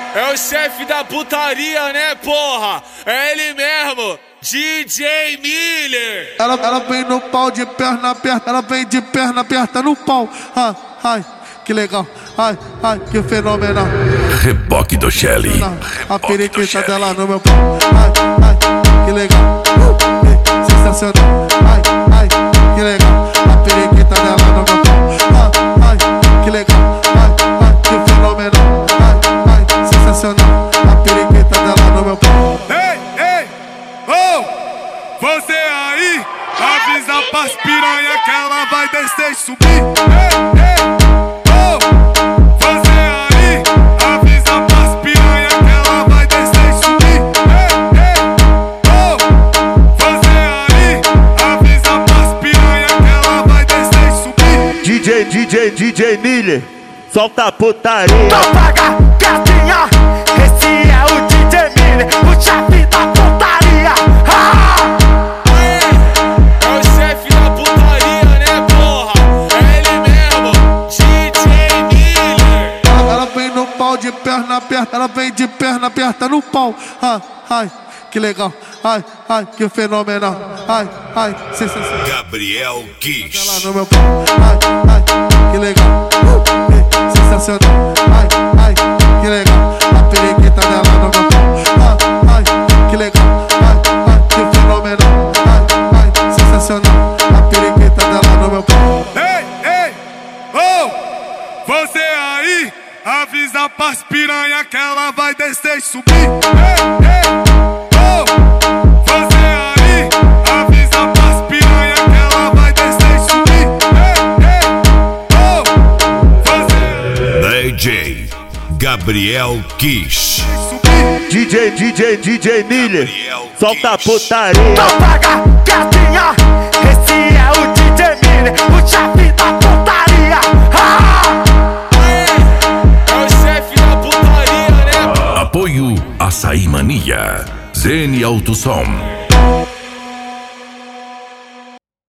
É o chefe da putaria, né, porra? É ele mesmo, DJ Miller. Ela vem no pau de perna aberta, ela vem de perna aberta no pau. Ai, ai, que legal. Ai, ai, que fenomenal. Reboque do Shelly. A periquita dela no meu pau. Ai, ai, que legal. Sensacional. Ai, ai, que legal. A periquita dela no meu pau. Ai, ai, que legal. Ai, ai, que fenomenal. Ai, ai, sensacional. A periquita dela no meu pau. Ei, ei, oh, você aí, avisa pras piranha que ela vai descer e subir. Ei, ei, oh, você aí, avisa pras piranha que ela vai descer e subir. Ei, ei, oh, você aí, avisa pras piranha que ela vai descer e subir. DJ Miller, solta a putaria. Então paga, gatinha, esse é o DJ Miller, o chefe da putaria. É o chefe da putaria, né, porra? É ele mesmo, DJ Miller. Ela vem no pau de perna aberta, ela vem de perna aberta no pau. Ai, ai, que legal. Ai, ai, que fenomenal. Ai, ai, sensacional. Gabriel Kiss. Ela no meu pau. Ai, ai, que legal. Sensacional. Ai, ai, que legal. A periquita dela no meu pau. Ai, ai, que legal. Ai, ai, que fenomenal. Ai, ai, sensacional. A periquita dela no meu pau. Ei, ei, oh, você aí, avisa pras piranha que ela vai descer e subir. Ei, ei, oh, você aí, avisa pras piranha que ela vai descer e subir. Ei, ei, oh, você DJ Gabriel Kiss. DJ Miller, solta a putaria. Então paga, gatinha, esse é o DJ Miller, o chefe da putaria. É o chefe da putaria, né? Apoio Açaí Mania. Zene Autosom.